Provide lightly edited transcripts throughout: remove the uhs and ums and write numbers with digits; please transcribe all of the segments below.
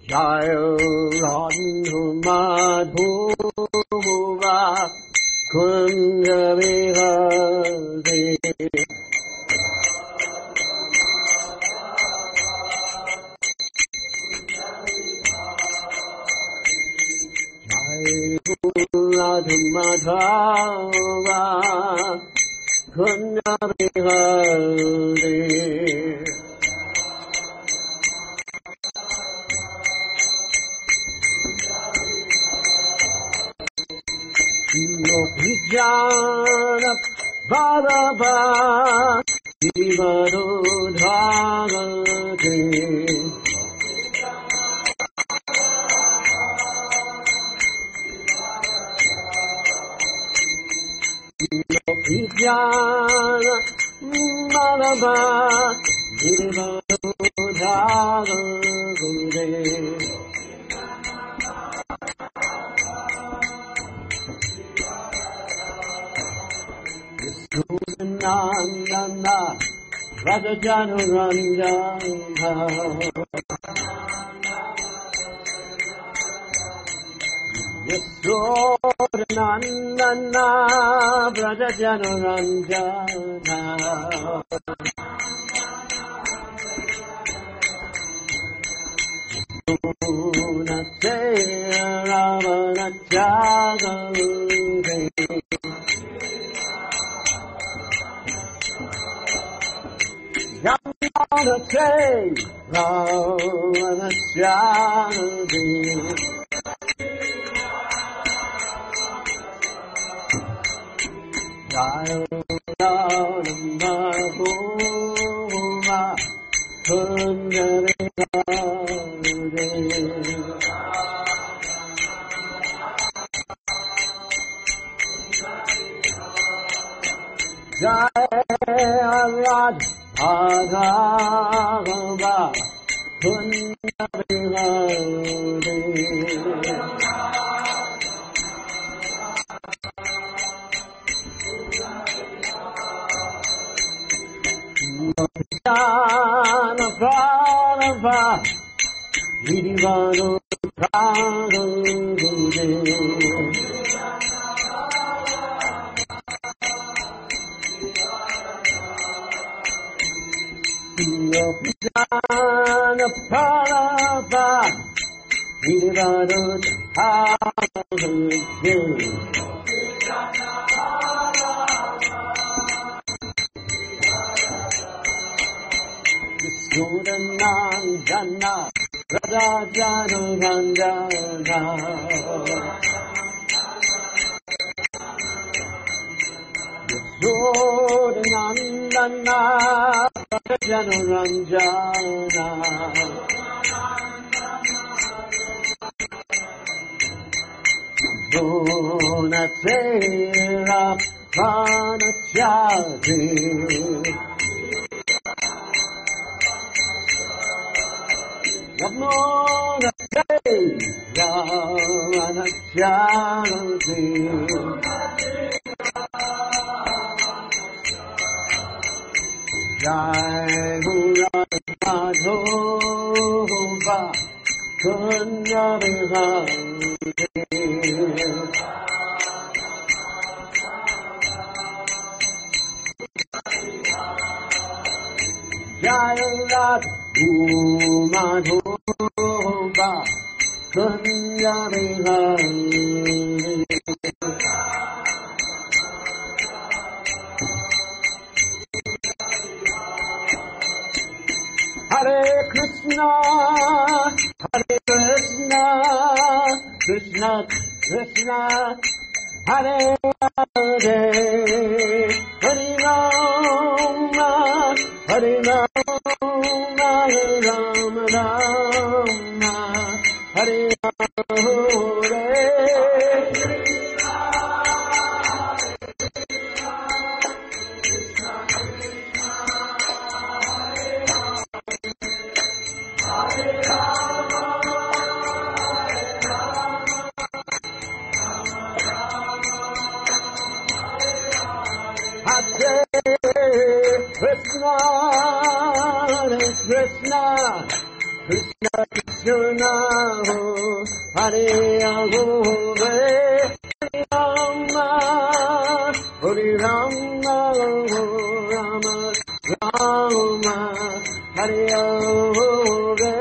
Jaya Radhumadhuva Kunja Vihari Radhumadhuva Kunja Vihari Jnana Bharava Jivanodhagati Jnana Bharava Jivanodhagati Nandana Rajajanuranjana Yasodhanandana Rajajanuranjana Unate Ravanachagante Janganate Ravanachagante Jaya Radha Jnana Pranava Jivanodhagati Jnana Pranava Jivanodhagati Sudhanandana Rajajanuranjana Sudhanandana Rajajanuranjana Gunatera Pranachati Namaste Ravanachyanti Jai Radhumadhova Kunja Vihari Jai Radhumadhova Kunja Vihari Hare Krishna, Krishna Krishna, Hare Hare, Hare Rama, Hare Rama, Rama Rama, Hare Hare. Krishna, Krishna Krishna Hare Hare Hare Rama Rama Rama Hare Hare.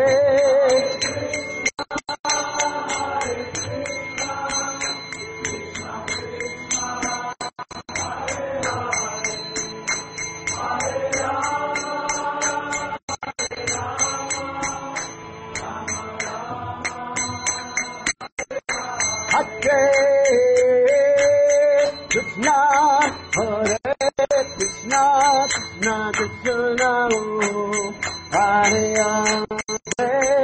Krishna, Hare Krishna, Krishna Krishna, Hare Hare,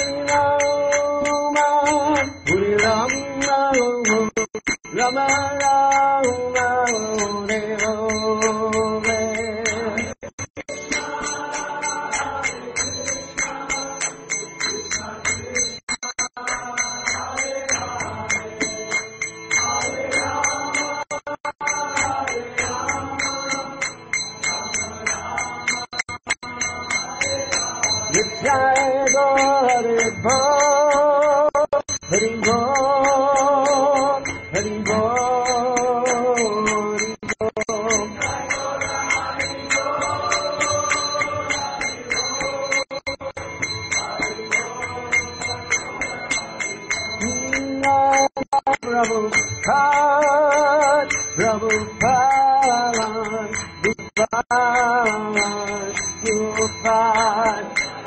Hare Rama, Rama Rama, Hare Hare. Jai Hare Bo, Hare Bo, Hare Bo, Prabhupada, Prabhupada, Prabhupada.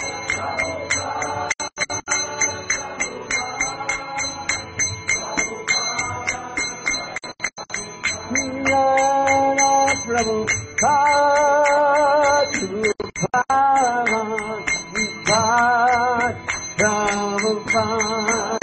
Prabhupada, Prabhupada, Prabhupada.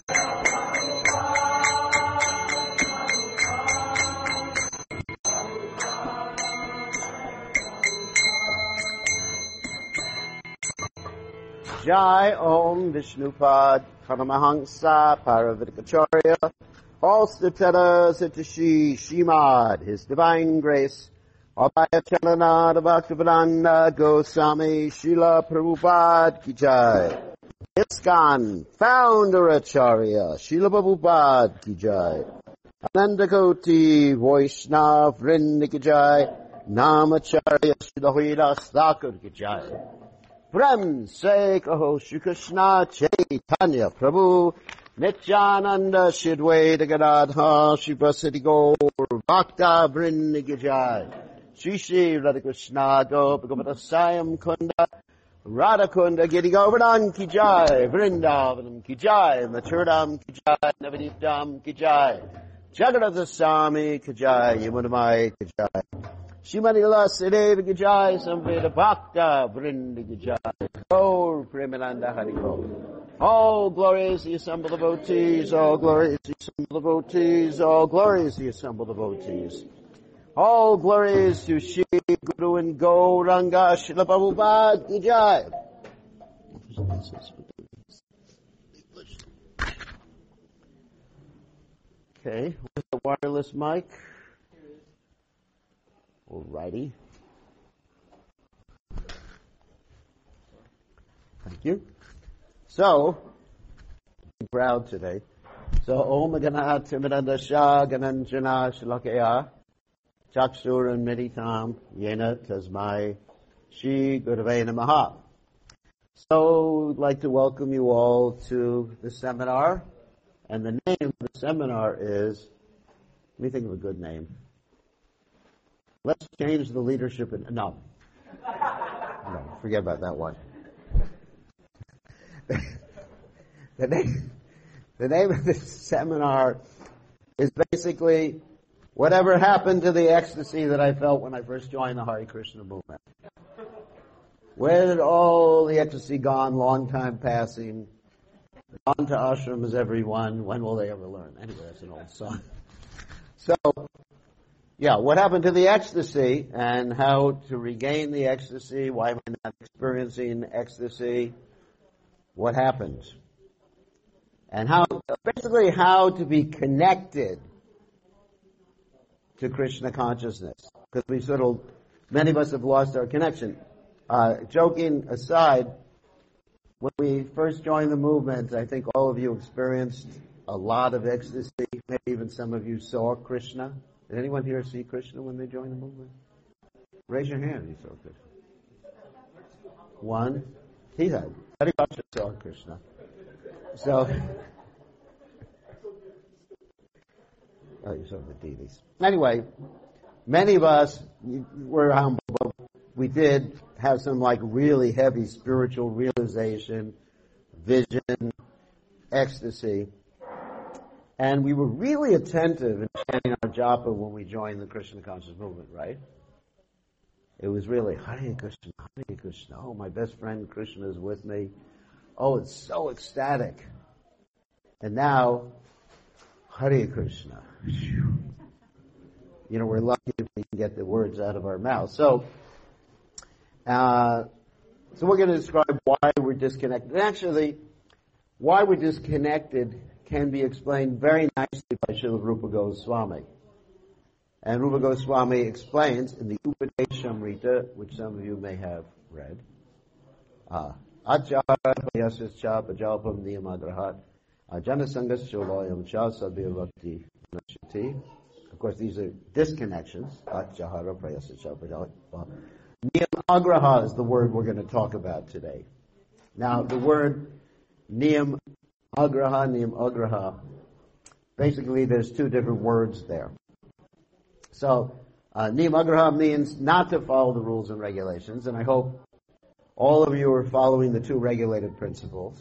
Jai Om Vishnupad Paramahansa Paravidikacharya all Statera Sitashi Shimad, His Divine Grace, Abhaya Chalanada Bhaktivedanta Goswami Srila Prabhupada Ki Jai. ISKCON Founder Acharya Srila Prabhupada Ki Jai. Anandakoti Vaishnav Vrinda Ki Jai. Namacharya Srila Haridas Thakur Ki Jai. Prem Se Kaho Shri Krishna Chaitanya Prabhu Nityananda Shidwaita Gadadha Shri Prasadi Gaur Bhakta Vrinda Ki Jai. Shri Shri Radha Krishna Gopagopata Sayam Kunda Radha Kunda Giri Govardhan Ki Jai. Vrindavanam Ki Jai. Maturdam Ki Jai. Navadipdam Ki Jai. Jagannatha Swami Ki Jai. Yamunamai Ki Jai. Shrimati Lasadeva Ki Jai. Samveda Bhakta Vrinda Ki Jai. Gaur Premananda Hari Gaur. All glories the assembled devotees, all glories the assembled devotees, all glories the assembled devotees. All glories to Shri Guru and Gauranga Srila Prabhupada Ki Jai. Okay, where's the wireless mic? Alrighty. Thank you. So, I'm proud today. So, Om Ganat Timidandasha Gananjana Shalakaya Chakshur and Meditam Yena Tasmai Shri Gurave Namaha. So, I'd like to welcome you all to the seminar. And the name of the seminar is, let me think of a good name. Let's change the leadership. No, forget about that one. The name of this seminar is basically whatever happened to the ecstasy that I felt when I first joined the Hare Krishna movement. Where did all the ecstasy gone? Long time passing. Gone to ashrams, everyone. When will they ever learn? Anyway, that's an old song. So, yeah, what happened to the ecstasy and how to regain the ecstasy? Why am I not experiencing ecstasy? What happened? And basically how to be connected to Krishna consciousness. Because many of us have lost our connection. Joking aside, When we first joined the movement, I think all of you experienced a lot of ecstasy. Maybe even some of you saw Krishna. Did anyone here see Krishna when they joined the movement? Raise your hand if you saw Krishna. One. He had. Haribhaksha saw Krishna. So, oh, you saw the deities. Anyway, many of us were humble, but we did have some like really heavy spiritual realization, vision, ecstasy. And we were really attentive in chanting our japa when we joined the Krishna conscious movement, right? It was really, Hare Krishna, Hare Krishna. Oh, my best friend Krishna is with me. Oh, it's so ecstatic. And now, Hare Krishna. You know, we're lucky if we can get the words out of our mouth. So we're going to describe why we're disconnected. And actually, why we're disconnected can be explained very nicely by Srila Rupa Goswami. And Rupa Goswami explains in the Upadeshamrita, which some of you may have read, Achara Payasascha Pajalpam Niyamagrahat Janasangas Choloyam Cha Sabhyavakti Nachati. Of course, these are disconnections. Achara Payasascha Pajalpam. Niyamagraha is the word we're going to talk about today. Now, the word Niyamagraha, basically there's two different words there. So, Niyamagraha means not to follow the rules and regulations, and I hope all of you are following the two regulated principles.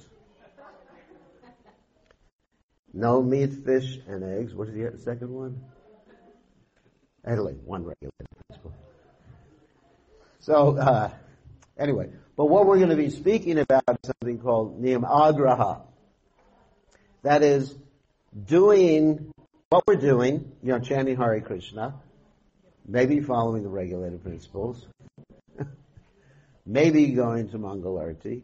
No meat, fish, and eggs. What is the second one? Anyway, one regulated principle. So, anyway, but what we're going to be speaking about is something called Niyamagraha. That is, doing what we're doing, chanting Hare Krishna, maybe following the regulated principles, maybe going to Mangalarti,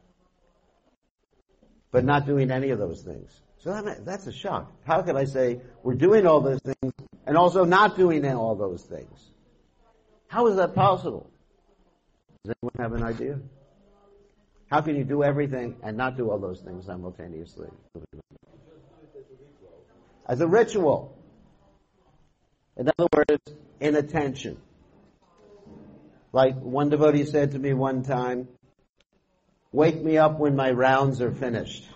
but not doing any of those things. So that's a shock. How can I say we're doing all those things and also not doing all those things? How is that possible? Does anyone have an idea? How can you do everything and not do all those things simultaneously? As a ritual. In other words, inattention. Like one devotee said to me one time, wake me up when my rounds are finished.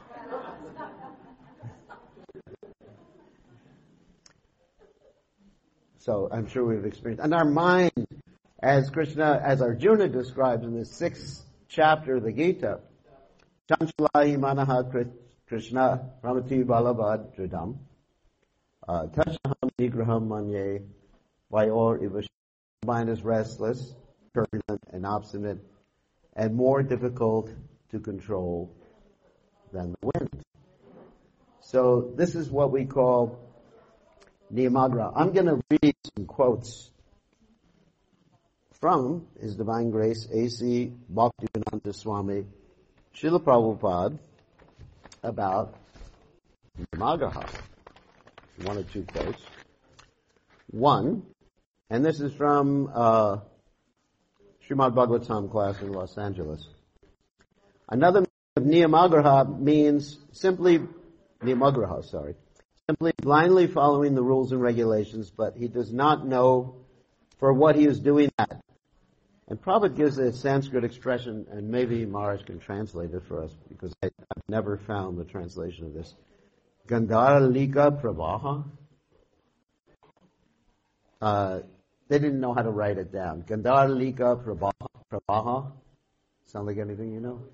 So I'm sure we've experienced. And our mind, as Arjuna describes in the 6th chapter of the Gita, Chanchalahi Manaha Krishna Ramati Balabad Dridam Tachaham Nigraham Manye Vayor Ivash. Mind is restless, turbulent, and obstinate, and more difficult to control than the wind. So this is what we call Niyamagraha. I'm going to read some quotes from His Divine Grace A.C. Bhaktivedanta Swami Srila Prabhupada about Niyamagraha. One or two quotes. One, and this is from Srimad Bhagavatam class in Los Angeles. Another meaning of Niyamagraha means simply blindly following the rules and regulations, but he does not know for what he is doing that. And Prabhupada gives a Sanskrit expression, and maybe Maharaj can translate it for us, because I've never found the translation of this. Gandharalika Pravaha. They didn't know how to write it down. Gandharalika Pravaha. Sound like anything you know?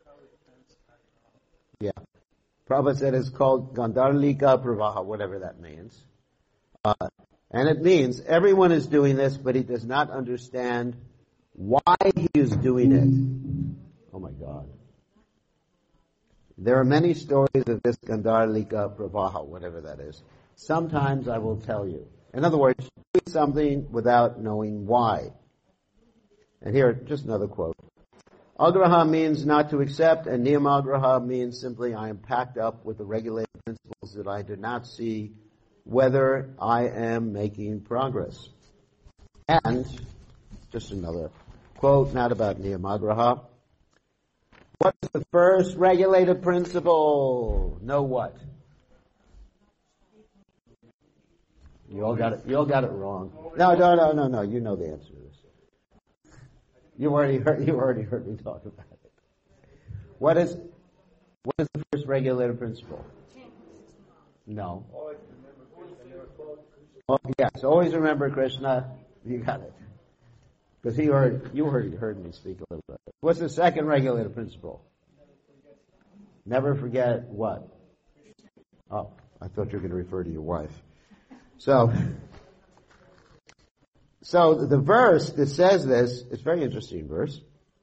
Yeah. Prabhupada said it's called Gandharalika Pravaha, whatever that means. And it means everyone is doing this, but he does not understand why he is doing it. Oh my God. There are many stories of this Gandharalika Pravaha, whatever that is. Sometimes I will tell you. In other words, do something without knowing why. And here, just another quote. Agraha means not to accept, and Niyamagraha means simply I am packed up with the regulated principles that I do not see whether I am making progress. And, just another quote, not about Niyamagraha. What's the first regulative principle? Know what? You all got it wrong. No. You know the answer to this. You already heard me talk about it. What is the first regulative principle? No. Oh, yes, always remember Krishna. You got it. Because you already heard me speak a little bit. What's the second regulative principle? Never forget what? Oh, I thought you were going to refer to your wife. So the verse that says this, it's a very interesting verse.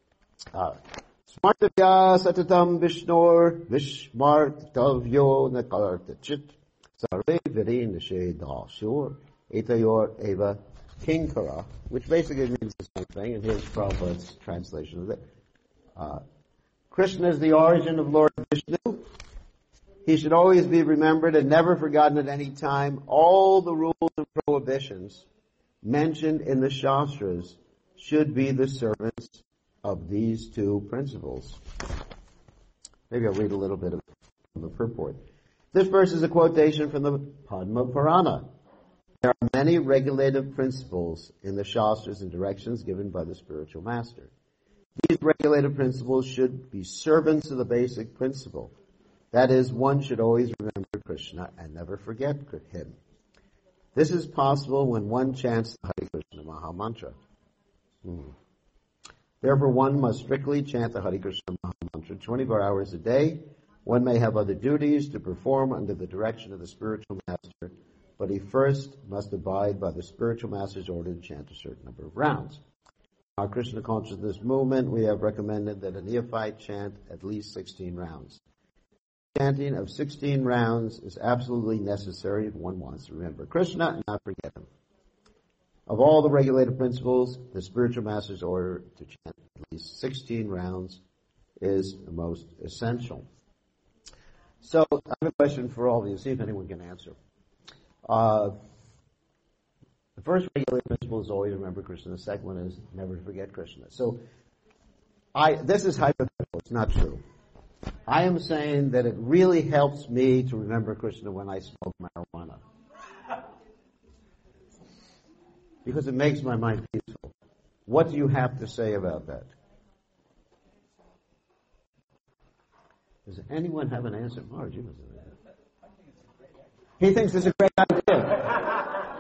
Smartavya satatam vishnor vishmartavyo nakartachit sarve viri nishe dashur etayor eva kinkara, which basically means the same thing, and here's Prabhupada's translation of it. Krishna is the origin of Lord Vishnu. He should always be remembered and never forgotten at any time. All the rules and prohibitions mentioned in the Shastras should be the servants of these two principles. Maybe I'll read a little bit of the purport. This verse is a quotation from the Padma Purana. There are many regulative principles in the Shastras and directions given by the spiritual master. These regulative principles should be servants of the basic principle. That is, one should always remember Krishna and never forget him. This is possible when one chants the Hare Krishna Maha Mantra. Therefore, one must strictly chant the Hare Krishna Maha Mantra 24 hours a day. One may have other duties to perform under the direction of the spiritual master, but he first must abide by the spiritual master's order to chant a certain number of rounds. In our Krishna consciousness movement, we have recommended that a neophyte chant at least 16 rounds. Chanting of 16 rounds is absolutely necessary if one wants to remember Krishna and not forget him. Of all the regulative principles, the spiritual master's order to chant at least 16 rounds is the most essential. So, I have a question for all of you, see if anyone can answer. The first regulative principle is always remember Krishna. The second one is never forget Krishna. So, this is hypothetical. It's not true. I am saying that it really helps me to remember Krishna when I smoke marijuana. Because it makes my mind peaceful. What do you have to say about that? Does anyone have an answer? Marge, you must have an answer. He thinks it's a great idea.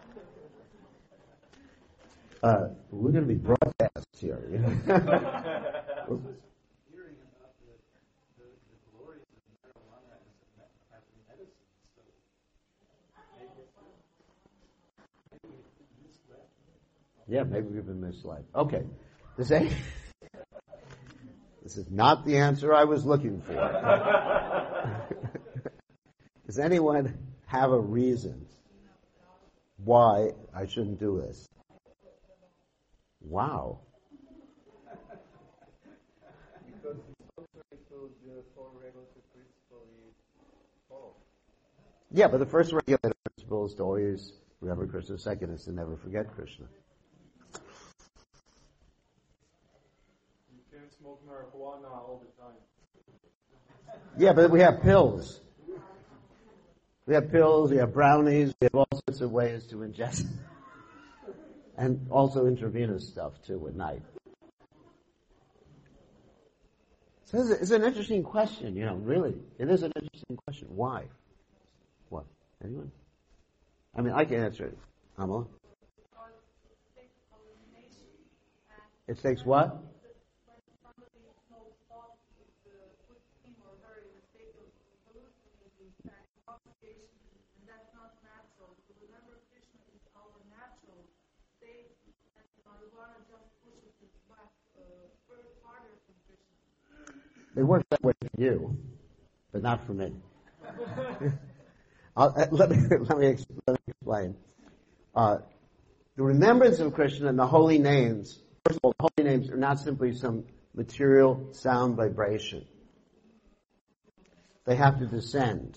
We're going to be broadcast here. Yeah, maybe we've been misled. Okay. This is not the answer I was looking for. Does anyone have a reason why I shouldn't do this? Wow. Because it's contrary to the four regulative principles we follow. Yeah, but the first regulative principle is to always remember Krishna. The second is to never forget Krishna. You can't smoke marijuana all the time. Yeah, but we have pills. We have pills, we have brownies, we have all sorts of ways to ingest. And also intravenous stuff, too, at night. So it's an interesting question, really. It is an interesting question. Why? What? Anyone? I mean, I can answer it. Amala? It takes what? It works that way for you, but not for me. Let me explain. The remembrance of Krishna and the holy names, first of all, the holy names are not simply some material sound vibration. They have to descend.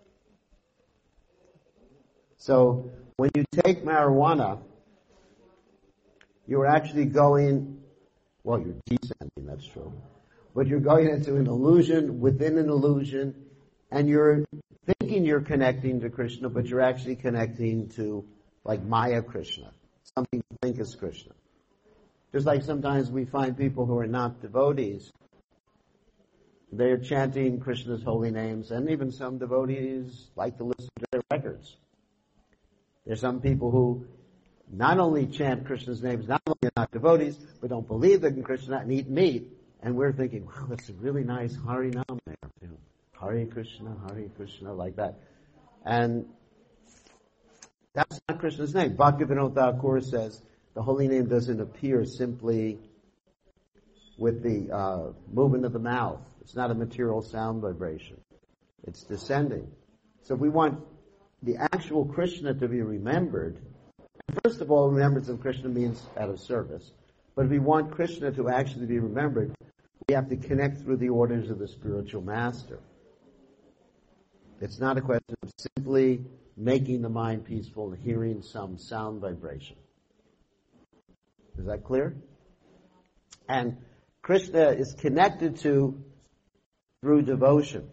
So, when you take marijuana, you're actually going, well, you're descending, that's true. but you're going into an illusion within an illusion, and you're thinking you're connecting to Krishna, but you're actually connecting to, like, Maya Krishna, something you think is Krishna. Just like sometimes we find people who are not devotees, they're chanting Krishna's holy names, and even some devotees like to listen to their records. There's some people who not only chant Krishna's names, not only are not devotees, but don't believe in Krishna and eat meat. And we're thinking, wow, that's a really nice Harinam there. You know, Hare Krishna, like that. And that's not Krishna's name. Bhaktivinoda Thakur says the holy name doesn't appear simply with the movement of the mouth. It's not a material sound vibration. It's descending. So if we want the actual Krishna to be remembered, first of all, remembrance of Krishna means out of service. But if we want Krishna to actually be remembered, we have to connect through the orders of the spiritual master. It's not a question of simply making the mind peaceful and hearing some sound vibration. Is that clear? And Krishna is connected to through devotion.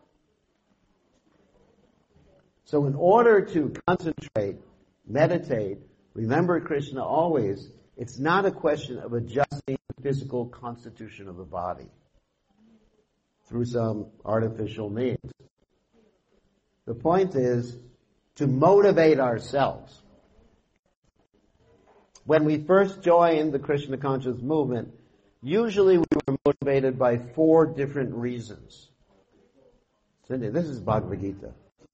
So in order to concentrate, meditate, remember Krishna always, it's not a question of adjusting the physical constitution of the body through some artificial means. The point is to motivate ourselves. When we first joined the Krishna conscious movement, usually we were motivated by 4 different reasons. Cindy, this is Bhagavad Gita.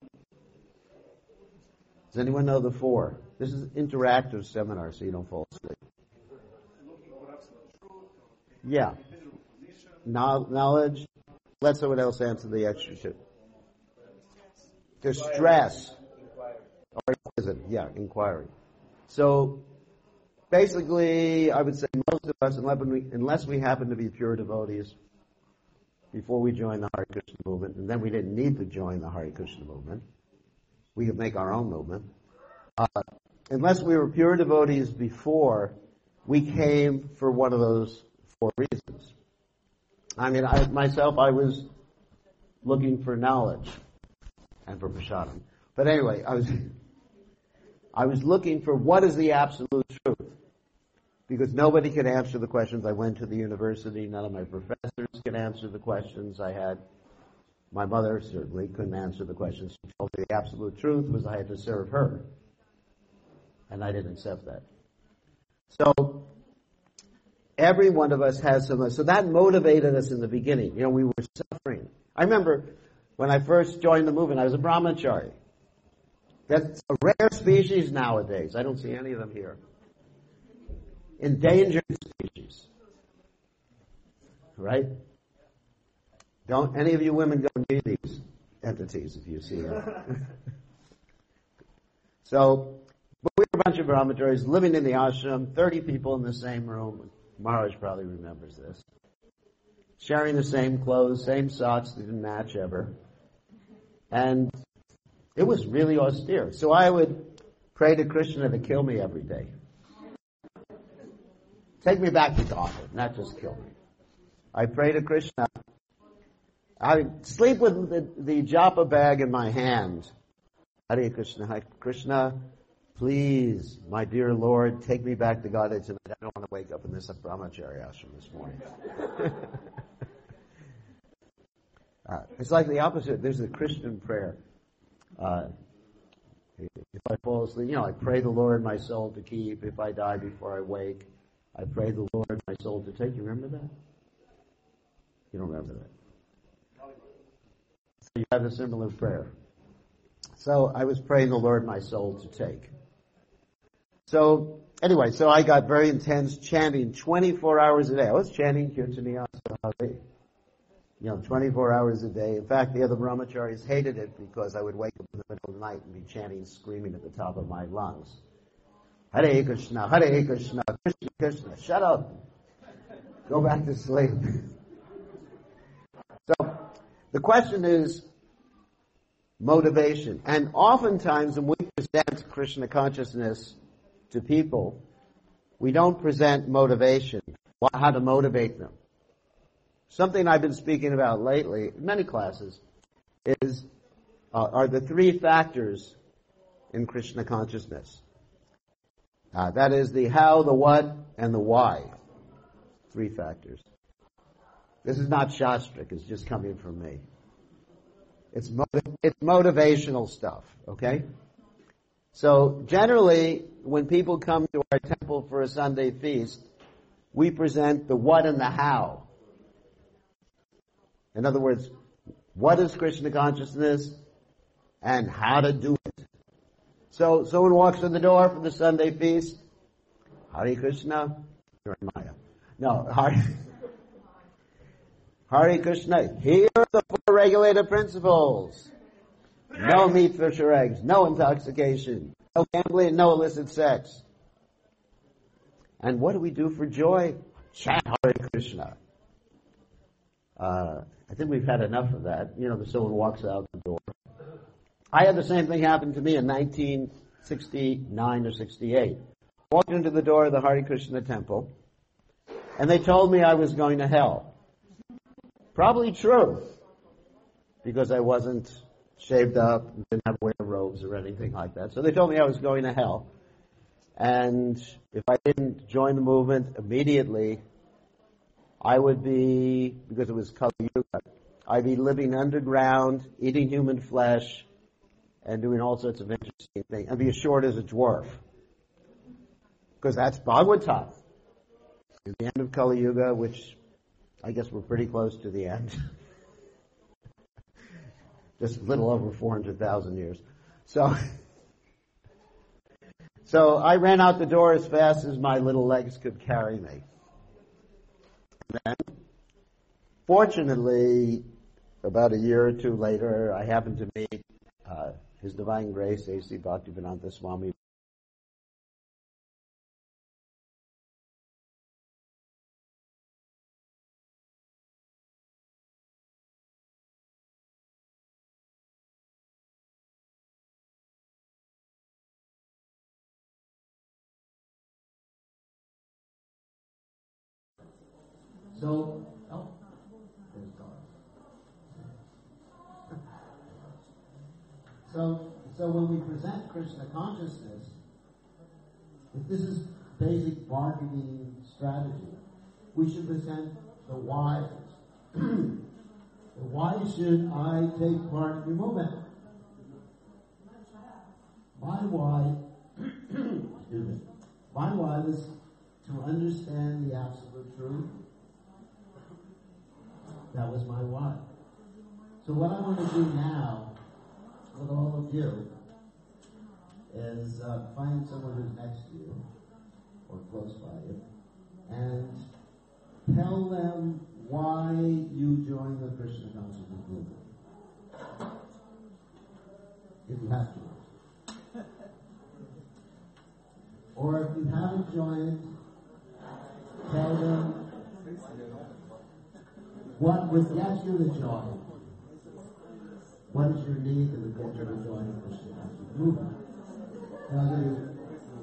Does anyone know the 4? This is an interactive seminar, so you don't fall asleep. Yeah. Knowledge. Let someone else answer the extra 2. Distress. Or inquiry. So, basically, I would say most of us, unless we happen to be pure devotees, before we joined the Hare Krishna movement, and then we didn't need to join the Hare Krishna movement, we could make our own movement. Unless we were pure devotees before, we came for one of those 4 reasons. I mean, I was looking for knowledge and for prasadam. But anyway, I was looking for what is the absolute truth. Because nobody could answer the questions. I went to the university. None of my professors could answer the questions I had. My mother certainly couldn't answer the questions. She told me the absolute truth was I had to serve her. And I didn't accept that. So, every one of us has some, so that motivated us in the beginning. You know, we were suffering. I remember when I first joined the movement, I was a brahmachari. That's a rare species nowadays. I don't see any of them here. Endangered species. Right? Don't any of you women go near these entities if you see them. So, but we were a bunch of brahmacharis living in the ashram, 30 people in the same room. Maharaj probably remembers this. Sharing the same clothes, same socks, they didn't match ever. And it was really austere. So I would pray to Krishna to kill me every day. Take me back to God, not just kill me. I pray to Krishna. I would sleep with the japa bag in my hand. Hare Krishna, please, my dear Lord, take me back to Godhead tonight. I don't want to wake up in this brahmachari ashram this morning. It's like the opposite. There's a Christian prayer. If I fall asleep, I pray the Lord my soul to keep. If I die before I wake, I pray the Lord my soul to take. You remember that? You don't remember that? So you have a similar prayer. So I was praying the Lord my soul to take. So anyway, so I got very intense chanting 24 hours a day. I was chanting Kirtaniya Hare. 24 hours a day. In fact, the other brahmacharis hated it because I would wake up in the middle of the night and be chanting, screaming at the top of my lungs. Hare Krishna, Krishna Krishna. Shut up. Go back to sleep. So, the question is motivation. And oftentimes when we present Krishna consciousness to people, we don't present motivation, how to motivate them. something I've been speaking about lately, in many classes, are the three factors in Krishna consciousness. That is the how, the what, and the why. Three factors. This is not Shastric, it's just coming from me. It's motivational stuff, okay? So generally, when people come to our temple for a Sunday feast, we present the what and the how. In other words, what is Krishna consciousness and how to do it. So someone walks in the door for the Sunday feast, Hare Krishna, you're in Maya. No, Hare Krishna, here are the four regulative principles. No meat, fish, or eggs, no intoxication, no gambling, no illicit sex. And what do we do for joy? Chant Hare Krishna. I think we've had enough of that. You know, someone walks out the door. I had the same thing happen to me in 1969 or 68. Walked into the door of the Hare Krishna temple, and they told me I was going to hell. Probably true, because I wasn't shaved up, didn't have to wear robes or anything like that. So they told me I was going to hell. And if I didn't join the movement immediately, I would be, because it was Kali Yuga, I'd be living underground, eating human flesh, and doing all sorts of interesting things. I'd be as short as a dwarf. Because that's Bhagavatam. At the end of Kali Yuga, which I guess we're pretty close to the end. Just a little over 400,000 years. So I ran out the door as fast as my little legs could carry me. And then, fortunately, about a year or two later, I happened to meet His Divine Grace, A.C. Bhaktivedanta Swami. So when we present Krishna consciousness, if this is basic marketing strategy, we should present the whys. Why should I take part in your movement? My why, excuse me, my why was to understand the absolute truth. That was my why. So what I want to do now with all of you is find someone who's next to you or close by you and tell them why you joined the Krishna consciousness movement. If you have to. Or if you haven't joined, tell them what would get you to join. What is your need that would get you to join the Krishna consciousness movement? And I'll give you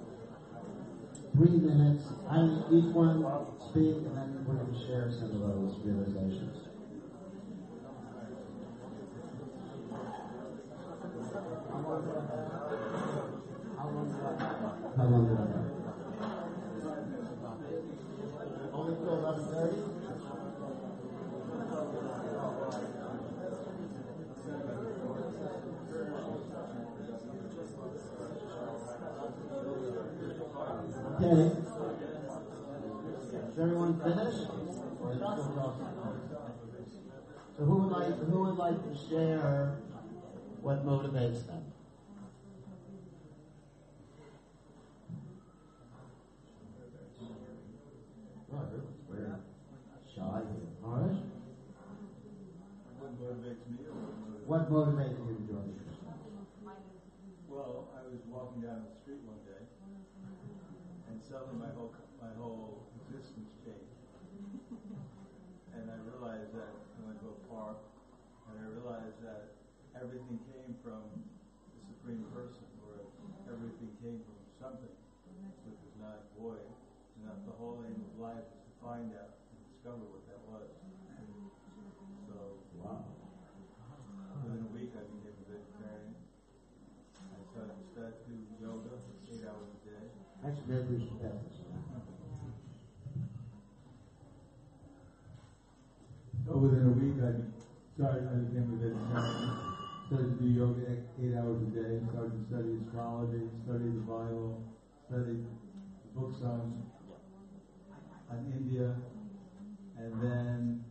3 minutes. Each one speak, and then we're going to share some of those realizations. How long did I have? Only till 11:30? Okay. Is everyone finished? So who would like to share what motivates them? Oh, it's very shy here. All right. What motivates me? What motivates you to join the Krishna? Well, I was walking down the street one day, and suddenly my whole existence changed. And I realized that I went to a park, and I realized that everything came from the Supreme Person, or everything came from something, which was not void. And that the whole aim of life is to find out and discover what that was. And I became a vegetarian. Started to do yoga 8 hours a day. Started to study astrology, studied the Bible, studied books on India, and then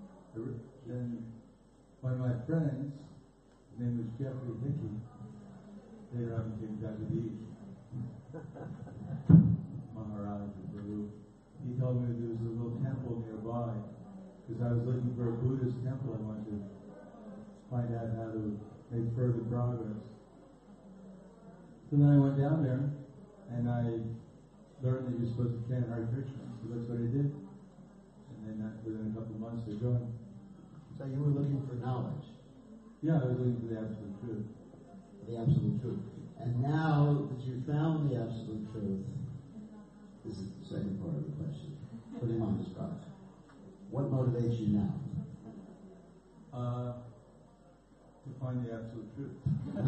one of my friends, his name was Jeffrey Hickey, later on became Jagadish Maharaj of Peru. He told me there was a little temple nearby, because I was looking for a Buddhist temple. I wanted to find out how to make further progress. So then I went down there, and I learned that you're supposed to chant Hare Krishna. So that's what I did. And then within a couple of months, I joined. So you were looking for knowledge. Yeah, I was looking for the absolute truth. The absolute truth. And now that you found the absolute truth, this is the second part of the question. Put him on the spot. What motivates you now? To find the absolute truth.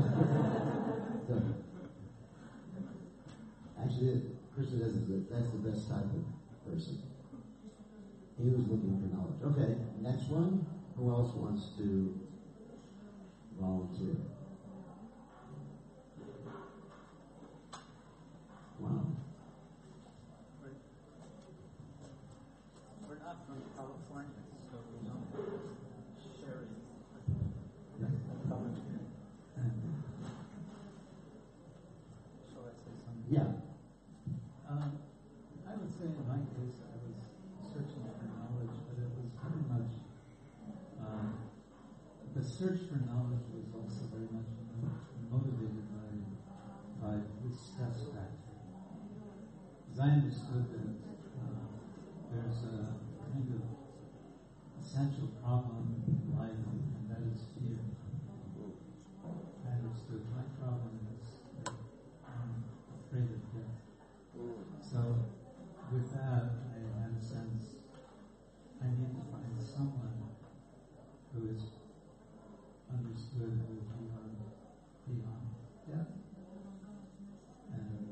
Actually, Krishna says that's the best type of person. He was looking for knowledge. Okay, next one. Who else wants to volunteer? Wow. We're not from California, so we don't share it. Shall I say something? Yeah. I would say in my case, I was searching for knowledge, but it was very much the search for knowledge was also very much motivated by the stress factor. Because I understood that there's a kind of essential problem in life, and that is fear. I understood my problem is that I'm afraid of death. So with that, I had a sense I need to find someone who is understood who is beyond death. And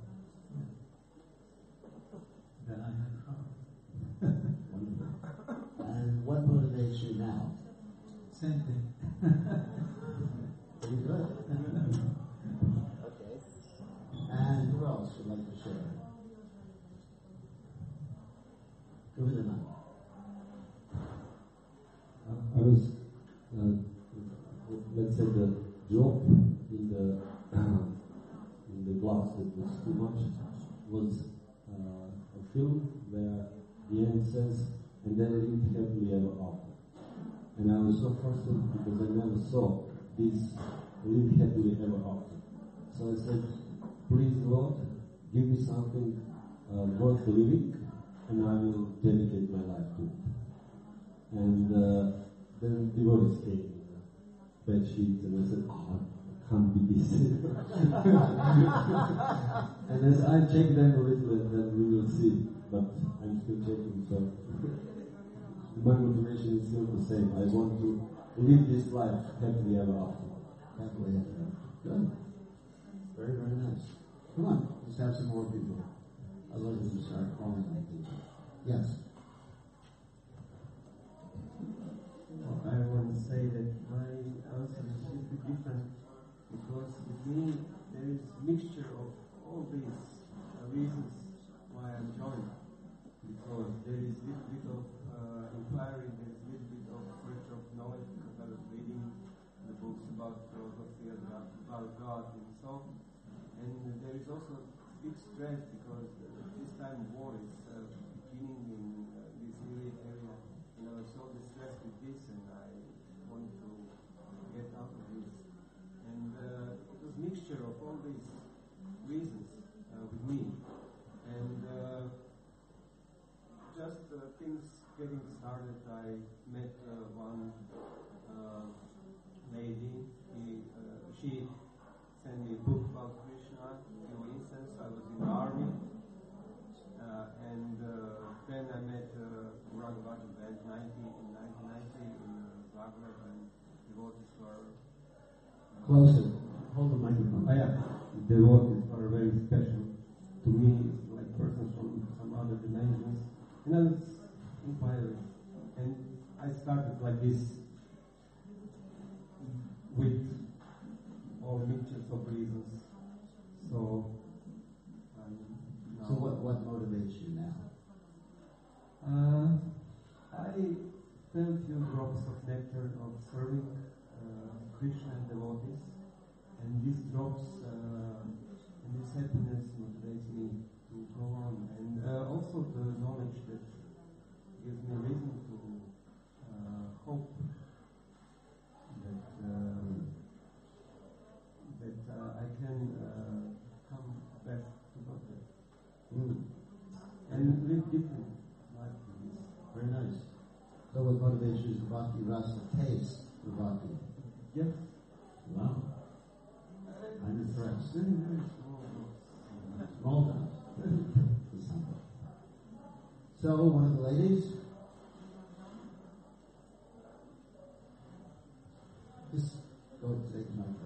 then I had a problem. Wonderful. And what motivates you now? Same thing. Pretty good. Okay. And who else would like to share? Go ahead, Anand. I was, let's say, the drop in the glass that was too much was a film where the end says, and then lived happily ever after. And I was so frustrated because I never saw this live happily ever after. So I said, please Lord, give me something worth living, and I will dedicate my life to it. And then devotees came in bed sheets, and I said, I can't be this. And as I check them a little bit, then we will see. But I'm still checking, so my motivation is still the same. I want to live this life happily ever after. Happily ever after. Good. Very, very nice. Come on, let's have some more people. Otherwise we start calling on people. Yes. Well, I want to say that my answer is a little bit different, because with me there is a mixture of all these reasons why I'm joined. Because there is a little bit of inquiry, there is a little bit of search of knowledge, because I was reading the books about philosophy, about God and so on. And there is also big stress, because this time war is beginning in this area, and I was so distressed with this, and I want to get out of this. And it was a mixture of all these reasons with me. And just things getting started, I met one lady. She sent me a book about Krishna, Pure Incense. I was in the army. And then I met Raghuvaja Band in 1990 in Zagreb, and devotees were... Closer. Hold the microphone. Oh yeah, devotees are very special to me, like persons from some other dimensions. And I was inquiring, and I started started like this with all mixtures of reasons. So, So what motivates you now? I felt few drops of nectar of serving Krishna and devotees, and these drops and this happiness motivates me to go on, and also the knowledge that gives me reason to hope that I can come back to God and live different life than this. Very nice. So what motivates you is the bhakti rasa taste for bhakti. Yes. Wow. I'm impressed. Very, very small drops. Small drops. So one of the ladies, just go take the microphone.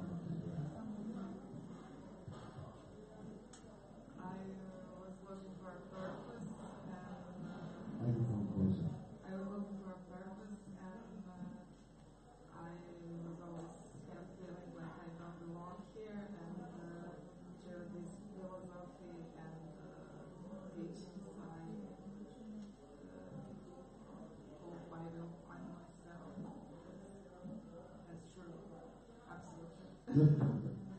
I was looking for a therapist, and Microphone closer. I was looking for a therapist, and I was always kept feeling like I don't belong here, and through this philosophy and teachings, I hope I will find myself as true, absolutely. Good.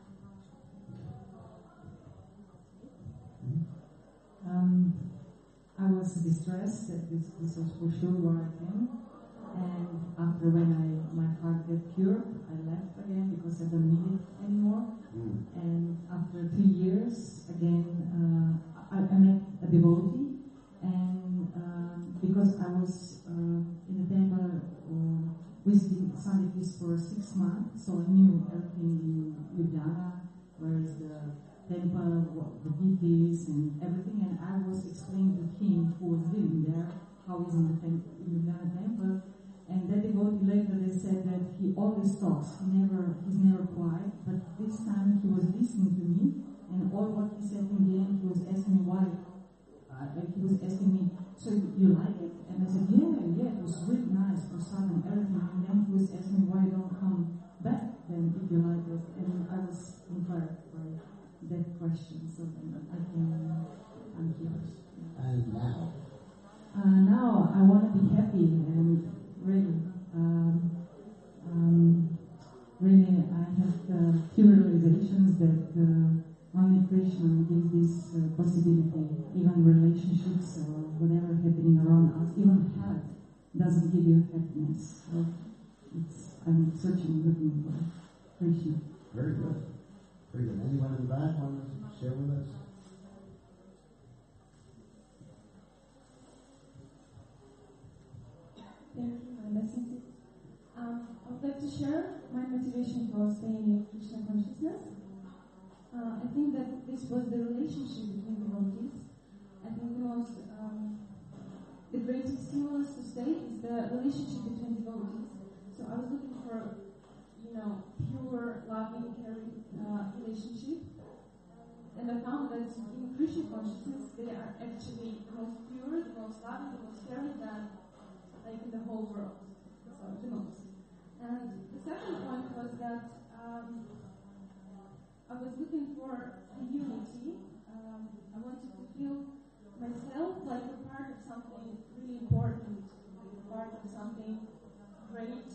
I was distressed that this was for sure where I came, and after when my heart got cured, I left again because I don't need it anymore. And after 2 years, again, I met a devotee, and because I was in the temple visiting Sandikis for 6 months, so I knew everything in Ljubljana, where is the temple, what the gift is, and everything, and I was explaining to him who was living there how he's in the Ljubljana temple, and that devotee later they said that he always talks, he's never quiet, but this time he was listening to me, and all what he said in the end, he was asking me why, he was asking me, so you like it? And I said, yeah, it was really nice, prasad and everything, and then he was asking me why you don't come back then if you like it, and I was inspired by that question, so then I'm here. And now? Now I want to be happy, and really, really I have few realizations that only Krishna gives this possibility, even relationships or whatever happening around us, even health doesn't give you happiness. So I'm searching, looking for Krishna. Very good. Very good. Anyone in the back want to share with us? Thank you, my blessings. I would like to share my motivation for staying in Krishna consciousness. I think that this was the relationship between devotees. I think the greatest stimulus to stay is the relationship between devotees. So I was looking for, pure, loving, caring relationship. And I found that in Krishna consciousness, they are actually the most pure, the most loving, the most caring than like in the whole world. So the most. And the second point was that I was looking for a unity. I wanted to feel myself like a part of something really important, like a part of something great.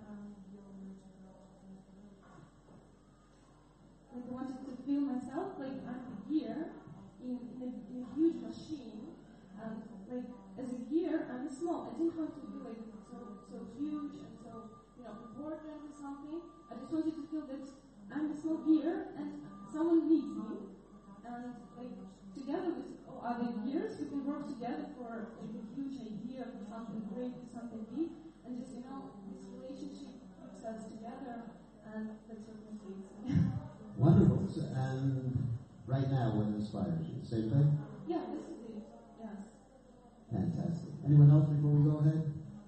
Like I wanted to feel myself like I'm a gear in a huge machine, and like as a gear I'm small. I didn't want to be like so huge and so important or something. I just wanted to feel that I'm a small gear and someone needs me, and like together with all other gears we can work together for like a huge idea, for something great, for something big, and just this relationship keeps us together, and that's what motivates me. Wonderful. And right now, what inspires you? Same thing? Yeah, this is it. Yes. Fantastic. Anyone else before we go ahead?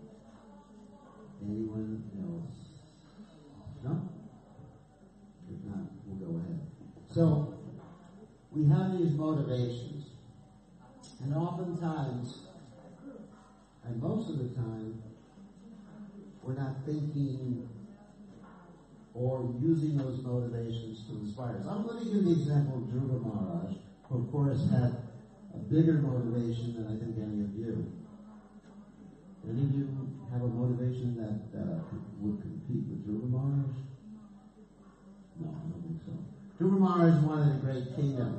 Anyone else? No? If not, we'll go ahead. So, we have these motivations. And oftentimes, and most of the time, we're not thinking or using those motivations to inspire us. I'm going to give the example of Dhruva Maharaj, who of course had a bigger motivation than I think any of you. Any of you have a motivation that would compete with Dhruva Maharaj? No, I don't think so. Dhruva Maharaj wanted a great kingdom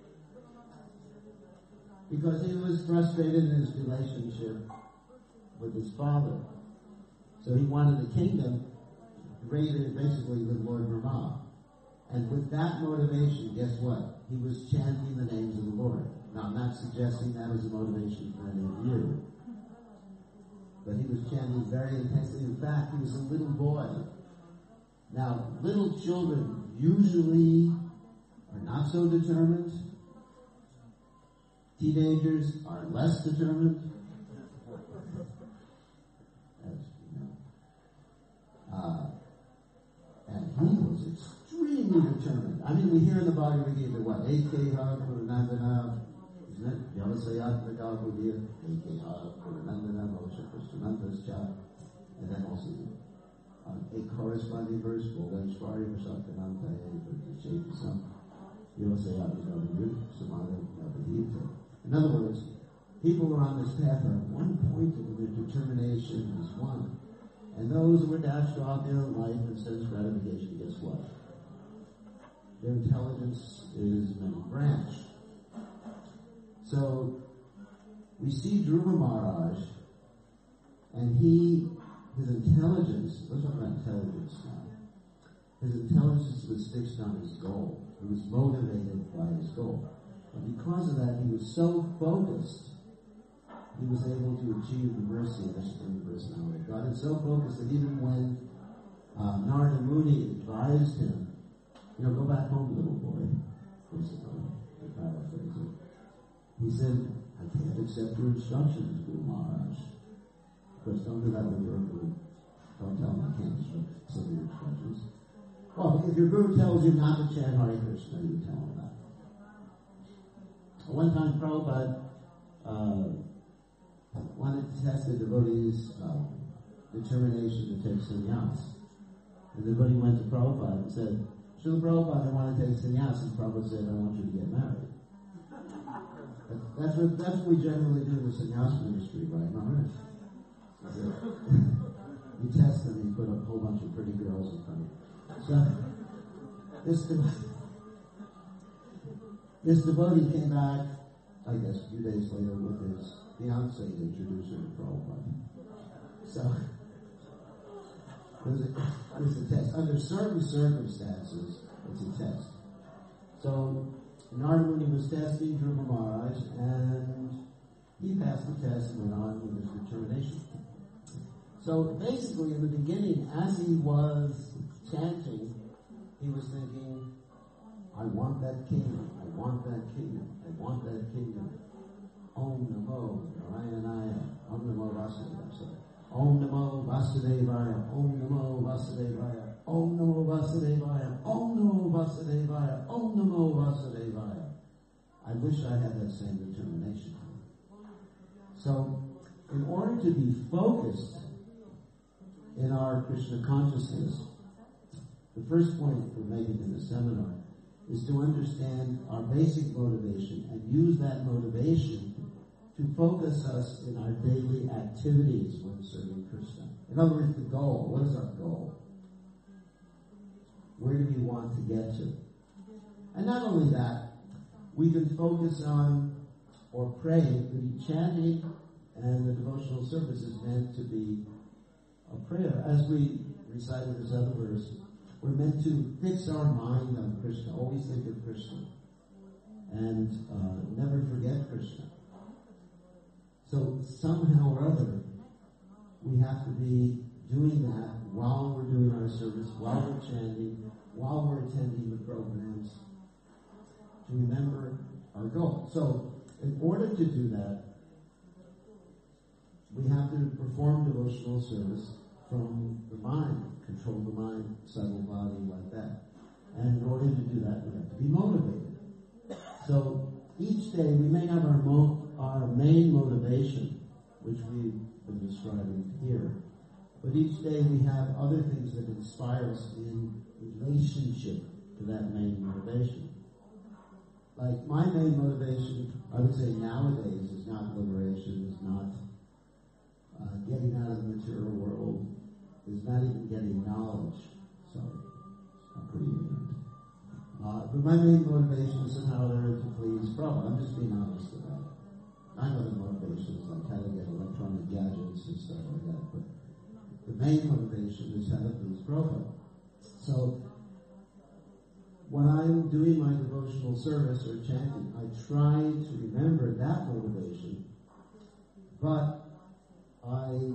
because he was frustrated in his relationship with his father. So he wanted a kingdom greater, basically, than Lord Brahma. And with that motivation, guess what? He was chanting the names of the Lord. Now, I'm not suggesting that was a motivation for any of you. But he was chanting very intensely. In fact, he was a little boy. Now, little children usually are not so determined. Teenagers are less determined. As you know. And he was extremely determined. I mean, we hear in the Bhagavad Gita, what? Ekeha Purnandana, isn't it? Yavasayat Nagavudya, Ekeha Purnandana, Moshe Krishnantascha. And then also a corresponding verse, Volganshvari Vashakananta, Yavasayat Nagavudya, Samana Nagavudya. In other words, people who are on this path are at one point of their determination is one. And those who were dashed off their life and sense gratification, guess what? Their intelligence is many branch. So, we see Dhruva Maharaj, and his intelligence, let's talk about intelligence now. His intelligence was fixed on his goal. He was motivated by his goal. And because of that, he was so focused, he was able to achieve the mercy of the Supreme Personality of God. And so focused that even when Narada Muni advised him, go back home, little boy, basically, to paraphrase it. He said, I can't accept your instructions, Guru Maharaj. Of course, don't do that with your guru. Don't tell him I can't accept your instructions. Well, if your guru tells you not to chant Hare Krishna, you tell him that. One time, Prabhupada wanted to test the devotees' determination to take sannyas. And the devotee went to Prabhupada and said, Srila Prabhupada, I want to take sannyas. And Prabhupada said, I want you to get married. That's what we generally do in the sannyas ministry, right, Maharaj? You test them, you put a whole bunch of pretty girls in front of you. So, this devotee came back, I guess, a few days later with his fiancée to introduce her to Prabhupada. So, it was a test. Under certain circumstances, it's a test. So, Narada Muni was testing Dhruva Maharaj, and he passed the test and went on with his determination. So, basically, in the beginning, as he was chanting, he was thinking, I want that kingdom, I want that kingdom, I want that kingdom. Om Namo Narayanaya, Om Namo Vasudevaya, Om Namo Vasudevaya, Om Namo Vasudevaya, Om Namo Vasudevaya, Om Namo Vasudevaya, Om Namo Vasudevaya. I wish I had that same determination. So, in order to be focused in our Krishna consciousness, the first point we're making in the seminar is to understand our basic motivation and use that motivation to focus us in our daily activities when serving Krishna. In other words, the goal. What is our goal? Where do we want to get to? And not only that, we can focus on or pray. The chanting and the devotional service is meant to be a prayer. As we recited this other verse, we're meant to fix our mind on Krishna. Always think of Krishna. And never forget Krishna. So somehow or other, we have to be doing that while we're doing our service, while we're chanting, while we're attending the programs, to remember our goal. So, in order to do that, we have to perform devotional service from the mind, control the mind, subtle body, like that. And in order to do that, we have to be motivated. So, each day we may have our main motivation, which we've been describing here, But each day we have other things that inspire us in relationship to that main motivation. Like my main motivation, I would say nowadays, is not liberation, is not getting out of the material world, is not even getting knowledge. Sorry, I'm pretty ignorant. But my main motivation is somehow or other to please Prabhupada. I'm just being honest about it. I know the motivations, like how to get electronic gadgets and stuff like that, but the main motivation is how to please Prabhupada. So, when I'm doing my devotional service or chanting, I try to remember that motivation, but I,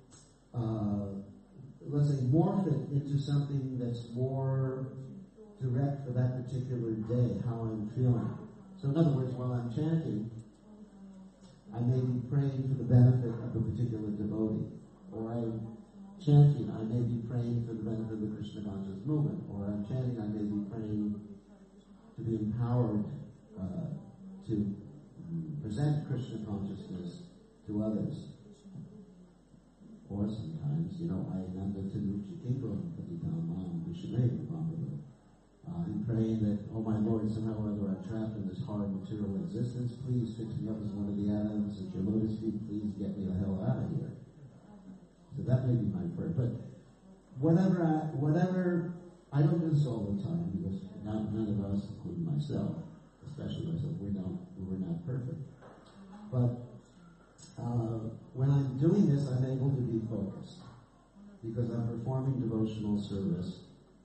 let's say, morph it into something that's more direct for that particular day, how I'm feeling. So in other words, while I'm chanting, I may be praying for the benefit of a particular devotee, or I'm chanting, I may be praying for the benefit of the Krishna conscious movement, or I'm chanting, I may be praying to be empowered to present Krishna consciousness to others. Or sometimes, I am the Tanuchi Kingdom, I'm praying that, oh my Lord, somehow or other I'm trapped in this hard material existence. Please fix me up as one of the atoms at your lotus feet. Please get me the hell out of here. So that may be my prayer. But whatever, I don't do this all the time because none of us, including myself, especially myself, we're not perfect. But when I'm doing this, I'm able to be focused because I'm performing devotional service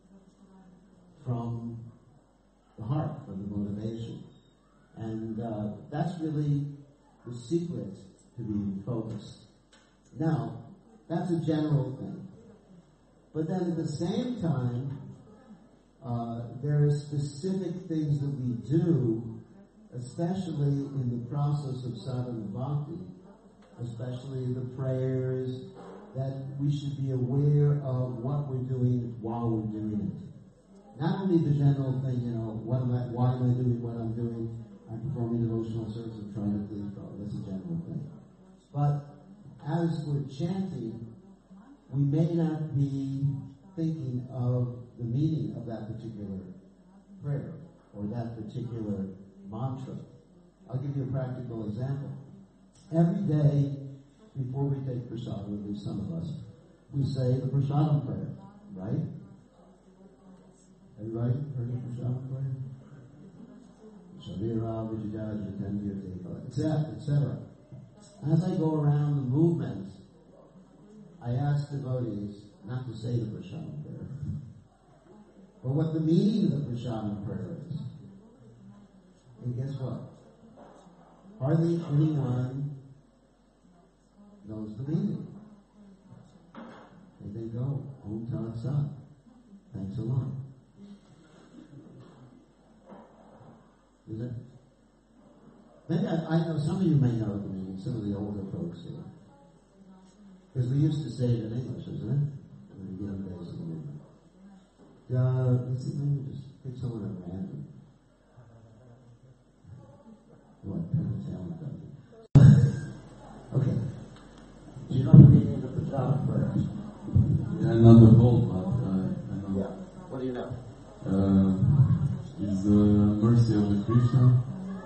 from the heart, from the motivation. And that's really the secret to being focused. Now, that's a general thing. But then at the same time, there are specific things that we do, especially in the process of sadhana bhakti, especially the prayers, that we should be aware of what we're doing while we're doing it. Not only the general thing, why am I doing what I'm doing? I'm performing devotional service and trying to please God. That's a general thing. But as we're chanting, we may not be thinking of the meaning of that particular prayer or that particular mantra. I'll give you a practical example. Every day before we take prasadam, at least some of us, we say the prasadam prayer, right? Everybody heard the prasadam prayer? Shavira, Vijaya, Jitendra, etc. As I go around the movement, I ask devotees not to say the prasadam prayer, but what the meaning of the prasadam prayer is. And guess what? Hardly anyone knows the meaning. And they go, Om Tat Sat. Thanks a lot. Is it? Maybe I know some of you may know the meaning, some of the older folks here. Because we used to say it in English, isn't it? In the young days of the movement. Let's see, let me just pick someone at random. What? Okay. Do you know the meaning of the prasadam prayer? Yeah, not the whole, but I know. Yeah. What do you know? Is the mercy of the Krishna.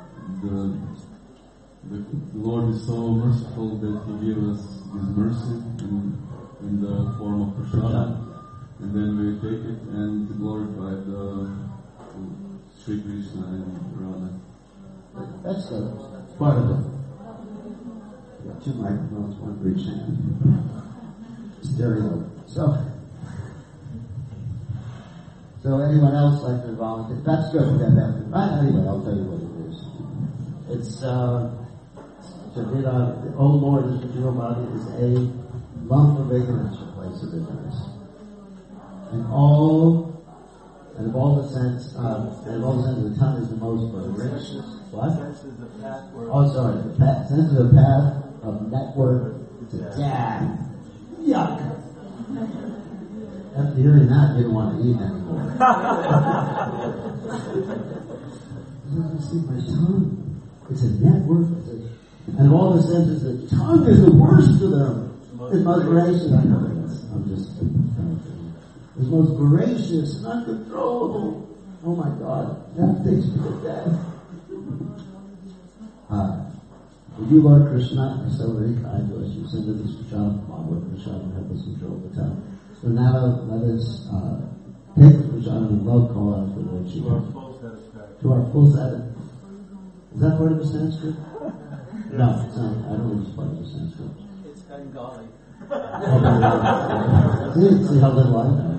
The Lord is so merciful that He gives us His mercy in the form of prasadam, and then we take it and glorify the Sri Krishna and Radha. That's part of it. We got two microphones, one for each hand. Stereo. So anyone else like to volunteer? That's good. Anyway, I'll tell you what it is. It's Shavira, oh Lord, this material body is a lump of ignorance, a place of ignorance. And of all the sense, the tongue is the most richest. What? Sense is the path where... Oh, sorry. Sense is a path of network to death. Yuck. After hearing that, you don't want to eat anymore. See, my tongue. It's a network. And of all the senses, the tongue is the worst of them. It's most racist. I know that. I'm just the most voracious and uncontrollable. Oh my God, that takes me to death. You, Lord Krishna, are so very kind to us. You send us Prashad, Lord Krishna, and help us control the tongue. So now let us take the Prashad and love call out for Lord Shiva. To our full satisfaction. To our full satisfaction. Is that part of the Sanskrit? Yes. No, it's not. I don't think it's part of the Sanskrit. It's Bengali. See how little I know.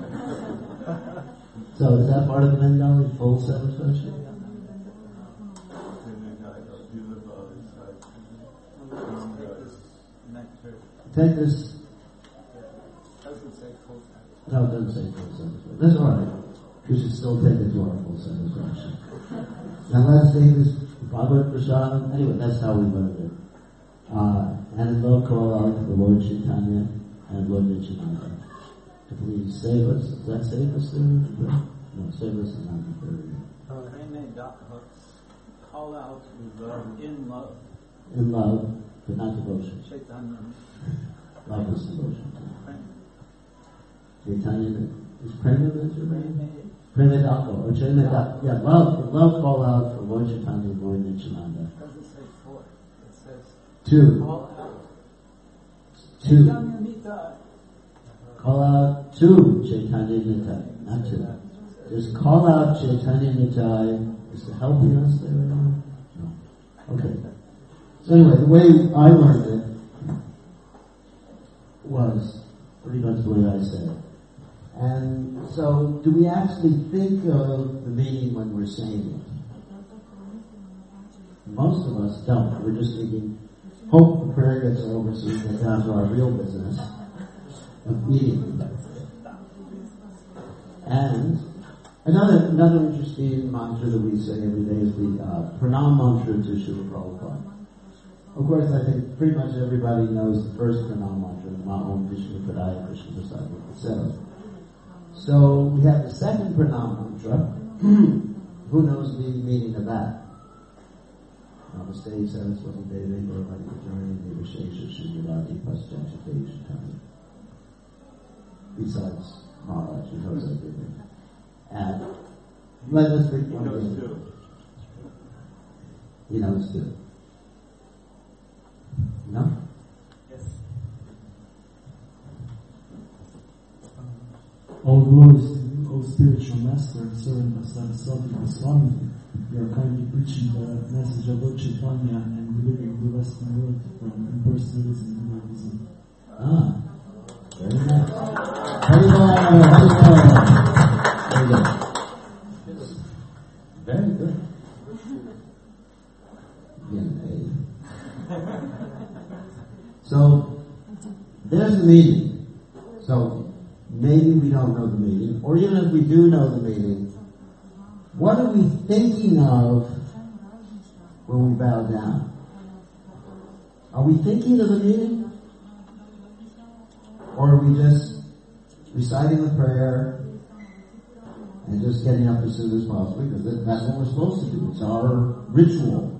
So is that part of the Bengali, full satisfaction? Take this. Doesn't say full satisfaction. No, it doesn't say full satisfaction. That's all right. You should still take it to our full satisfaction. Now let's take this Bhagavad Prasad. Anyway, that's how we learned it. And in love call out to the Lord Chaitanya and Lord Nityananda to please save us. Does that save us there? No, save us is not the call out with in love. In love, but not devotion. Chaitanya. Love is devotion. Chaitanya is Prema your name? Prema Dako, or Chaitanya Dako. Yeah, love call out for Lord Chaitanya and Lord Nityananda. It doesn't say for, it says two. Call out. Two. Nita. Call out to Chaitanya Nitai, not two. Just call out Chaitanya Nitai. Is it helping us there? No. Okay. So anyway, the way I learned it was pretty much the way I said it. And so, do we actually think of the meaning when we're saying it? Most of us don't. We're just thinking, hope the prayer gets over so we can get down to our real business of eating. And another interesting mantra that we say every day is the Pranam mantra to Srila Prabhupada. Of course, I think pretty much everybody knows the first Pranam mantra, Om Vishnu Padaya Krishna Prasad, etc. So we have the second Pranam mantra. Who knows the meaning of that? Namaste Saraswati Devi Gurvati Pajari Nivashesha Srimati Paschancha Devishatani. Besides Maharaj, who knows everything. And let us think one thing. He knows too. No? Yes. All glories to you, O spiritual master, servant of Saraswati Goswami. You are kindly preaching the message of Lord Chaitanya and delivering the Western world from impersonalism and dualism. Very nice. Very good. Very good. So, there's the meaning. So, maybe we don't know the meaning, or even if we do know the meaning, what are we thinking of when we bow down? Are we thinking of the meaning? Or are we just reciting the prayer and just getting up as soon as possible? Because that's what we're supposed to do. It's our ritual.